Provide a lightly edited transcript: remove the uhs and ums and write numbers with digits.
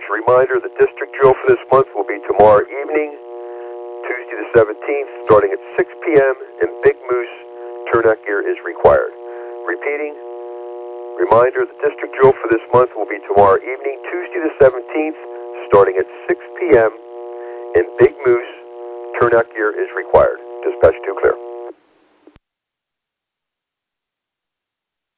a reminder, the district drill for this month will be tomorrow evening, Tuesday the 17th, starting at 6 p.m., and Big Moose turnout gear is required. Repeating, reminder, the district drill for this month will be tomorrow evening, Tuesday the 17th, starting at 6 p.m., and Big Moose turnout gear is required. Dispatch 2 clear.